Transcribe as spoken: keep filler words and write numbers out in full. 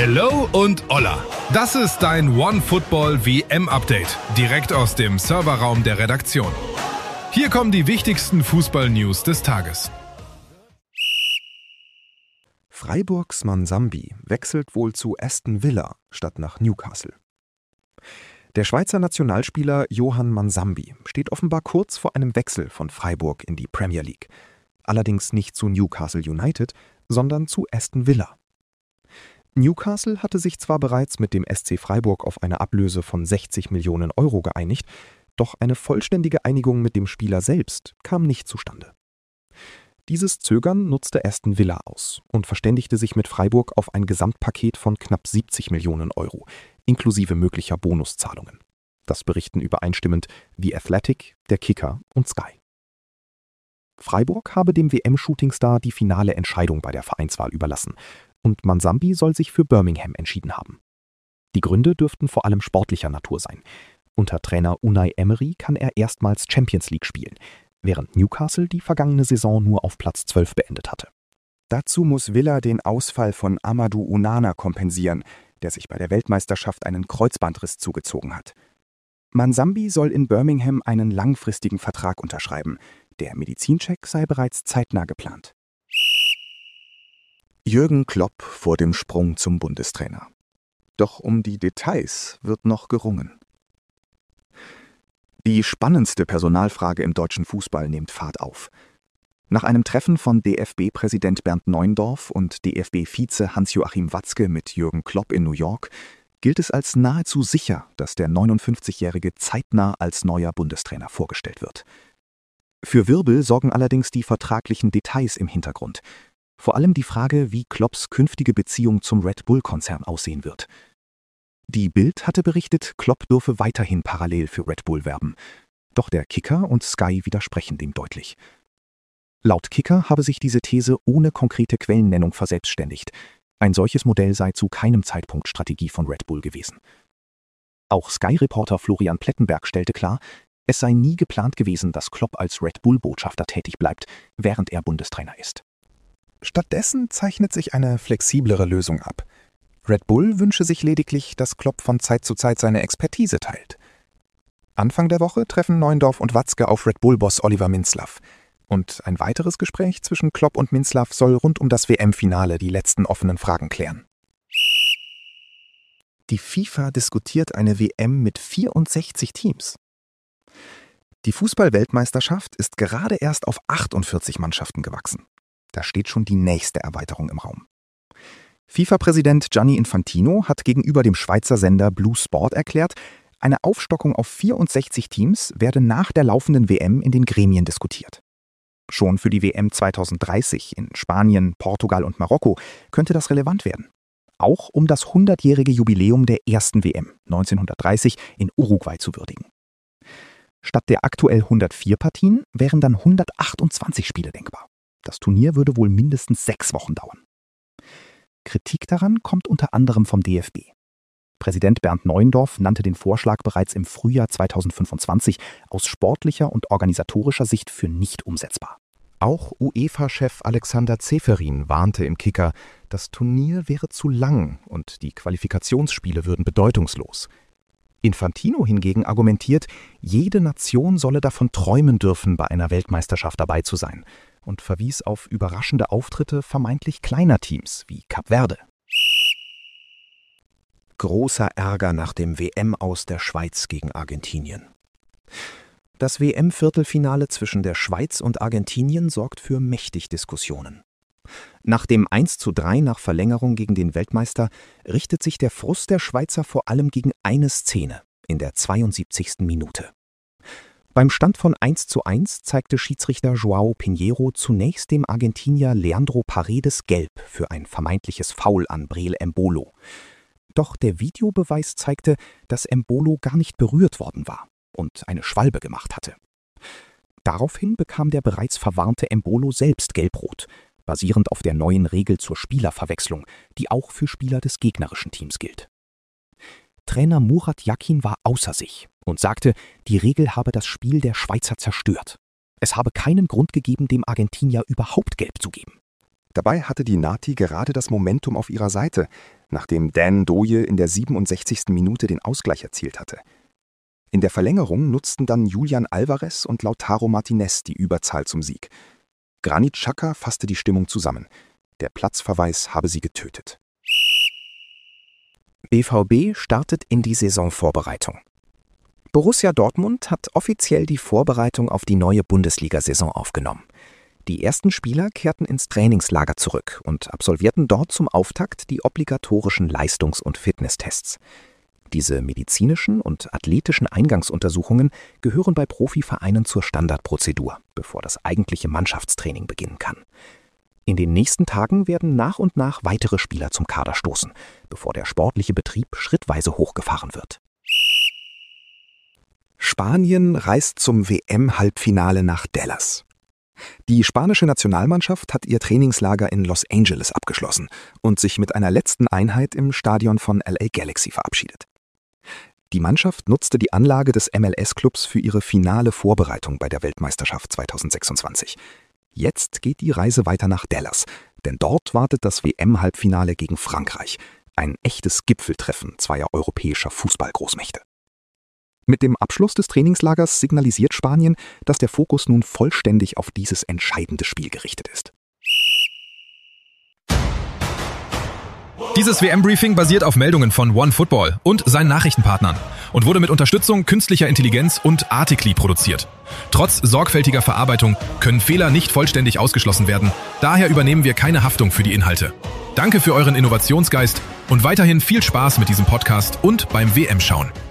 Hello und Hola. Das ist dein OneFootball-W M-Update, direkt aus dem Serverraum der Redaktion. Hier kommen die wichtigsten Fußball-News des Tages. Freiburgs Manzambi wechselt wohl zu Aston Villa statt nach Newcastle. Der Schweizer Nationalspieler Johann Manzambi steht offenbar kurz vor einem Wechsel von Freiburg in die Premier League. Allerdings nicht zu Newcastle United, sondern zu Aston Villa. Newcastle hatte sich zwar bereits mit dem S C Freiburg auf eine Ablöse von sechzig Millionen Euro geeinigt, doch eine vollständige Einigung mit dem Spieler selbst kam nicht zustande. Dieses Zögern nutzte Aston Villa aus und verständigte sich mit Freiburg auf ein Gesamtpaket von knapp siebzig Millionen Euro, inklusive möglicher Bonuszahlungen. Das berichten übereinstimmend The Athletic, der Kicker und Sky. Freiburg habe dem W M-Shootingstar die finale Entscheidung bei der Vereinswahl überlassen und Manzambi soll sich für Birmingham entschieden haben. Die Gründe dürften vor allem sportlicher Natur sein. Unter Trainer Unai Emery kann er erstmals Champions League spielen, während Newcastle die vergangene Saison nur auf Platz zwölf beendet hatte. Dazu muss Villa den Ausfall von Amadou Onana kompensieren, der sich bei der Weltmeisterschaft einen Kreuzbandriss zugezogen hat. Manzambi soll in Birmingham einen langfristigen Vertrag unterschreiben. Der Medizincheck sei bereits zeitnah geplant. Jürgen Klopp vor dem Sprung zum Bundestrainer. Doch um die Details wird noch gerungen. Die spannendste Personalfrage im deutschen Fußball nimmt Fahrt auf. Nach einem Treffen von D F B-Präsident Bernd Neuendorf und D F B-Vize Hans-Joachim Watzke mit Jürgen Klopp in New York gilt es als nahezu sicher, dass der neunundfünfzigjährige zeitnah als neuer Bundestrainer vorgestellt wird. Für Wirbel sorgen allerdings die vertraglichen Details im Hintergrund. Vor allem die Frage, wie Klopps künftige Beziehung zum Red Bull-Konzern aussehen wird. Die Bild hatte berichtet, Klopp dürfe weiterhin parallel für Red Bull werben. Doch der Kicker und Sky widersprechen dem deutlich. Laut Kicker habe sich diese These ohne konkrete Quellennennung verselbstständigt. Ein solches Modell sei zu keinem Zeitpunkt Strategie von Red Bull gewesen. Auch Sky-Reporter Florian Plettenberg stellte klar, es sei nie geplant gewesen, dass Klopp als Red Bull-Botschafter tätig bleibt, während er Bundestrainer ist. Stattdessen zeichnet sich eine flexiblere Lösung ab. Red Bull wünsche sich lediglich, dass Klopp von Zeit zu Zeit seine Expertise teilt. Anfang der Woche treffen Neuendorf und Watzke auf Red Bull-Boss Oliver Minzlaff. Und ein weiteres Gespräch zwischen Klopp und Minzlaff soll rund um das W M-Finale die letzten offenen Fragen klären. Die FIFA diskutiert eine W M mit vierundsechzig Teams. Die Fußball-Weltmeisterschaft ist gerade erst auf achtundvierzig Mannschaften gewachsen. Da steht schon die nächste Erweiterung im Raum. FIFA-Präsident Gianni Infantino hat gegenüber dem Schweizer Sender Blue Sport erklärt, eine Aufstockung auf vierundsechzig Teams werde nach der laufenden W M in den Gremien diskutiert. Schon für die W M zweitausenddreißig in Spanien, Portugal und Marokko könnte das relevant werden. Auch um das hundertjährige Jubiläum der ersten W M neunzehnhundertdreißig in Uruguay zu würdigen. Statt der aktuell hundertvier Partien wären dann hundertachtundzwanzig Spiele denkbar. Das Turnier würde wohl mindestens sechs Wochen dauern. Kritik daran kommt unter anderem vom D F B. Präsident Bernd Neuendorf nannte den Vorschlag bereits im Frühjahr zweitausendfünfundzwanzig aus sportlicher und organisatorischer Sicht für nicht umsetzbar. Auch UEFA-Chef Alexander Ceferin warnte im Kicker, das Turnier wäre zu lang und die Qualifikationsspiele würden bedeutungslos. Infantino hingegen argumentiert, jede Nation solle davon träumen dürfen, bei einer Weltmeisterschaft dabei zu sein, und verwies auf überraschende Auftritte vermeintlich kleiner Teams wie Kap Verde. Großer Ärger nach dem W M-Aus der Schweiz gegen Argentinien. Das W M-Viertelfinale zwischen der Schweiz und Argentinien sorgt für mächtig Diskussionen. Nach dem eins zu drei nach Verlängerung gegen den Weltmeister richtet sich der Frust der Schweizer vor allem gegen eine Szene in der zweiundsiebzigsten Minute. Beim Stand von eins zu eins zeigte Schiedsrichter João Pinheiro zunächst dem Argentinier Leandro Paredes gelb für ein vermeintliches Foul an Breel Embolo. Doch der Videobeweis zeigte, dass Embolo gar nicht berührt worden war und eine Schwalbe gemacht hatte. Daraufhin bekam der bereits verwarnte Embolo selbst gelbrot, basierend auf der neuen Regel zur Spielerverwechslung, die auch für Spieler des gegnerischen Teams gilt. Trainer Murat Yakin war außer sich und sagte, die Regel habe das Spiel der Schweizer zerstört. Es habe keinen Grund gegeben, dem Argentinier überhaupt gelb zu geben. Dabei hatte die Nati gerade das Momentum auf ihrer Seite. nachdem Dan Doje in der siebenundsechzigsten Minute den Ausgleich erzielt hatte. In der Verlängerung nutzten dann Julian Alvarez und Lautaro Martinez die Überzahl zum Sieg. Granit Xhaka fasste die Stimmung zusammen. Der Platzverweis habe sie getötet. B V B startet in die Saisonvorbereitung. Borussia Dortmund hat offiziell die Vorbereitung auf die neue Bundesliga-Saison aufgenommen. Die ersten Spieler kehrten ins Trainingslager zurück und absolvierten dort zum Auftakt die obligatorischen Leistungs- und Fitnesstests. Diese medizinischen und athletischen Eingangsuntersuchungen gehören bei Profivereinen zur Standardprozedur, bevor das eigentliche Mannschaftstraining beginnen kann. In den nächsten Tagen werden nach und nach weitere Spieler zum Kader stoßen, bevor der sportliche Betrieb schrittweise hochgefahren wird. Spanien reist zum W M-Halbfinale nach Dallas. Die spanische Nationalmannschaft hat ihr Trainingslager in Los Angeles abgeschlossen und sich mit einer letzten Einheit im Stadion von L A Galaxy verabschiedet. Die Mannschaft nutzte die Anlage des M L S-Clubs für ihre finale Vorbereitung bei der Weltmeisterschaft zweitausendsechsundzwanzig. Jetzt geht die Reise weiter nach Dallas, denn dort wartet das W M-Halbfinale gegen Frankreich, ein echtes Gipfeltreffen zweier europäischer Fußballgroßmächte. Mit dem Abschluss des Trainingslagers signalisiert Spanien, dass der Fokus nun vollständig auf dieses entscheidende Spiel gerichtet ist. Dieses W M-Briefing basiert auf Meldungen von OneFootball und seinen Nachrichtenpartnern und wurde mit Unterstützung künstlicher Intelligenz und Artikli produziert. Trotz sorgfältiger Verarbeitung können Fehler nicht vollständig ausgeschlossen werden, daher übernehmen wir keine Haftung für die Inhalte. Danke für euren Innovationsgeist und weiterhin viel Spaß mit diesem Podcast und beim W M-Schauen.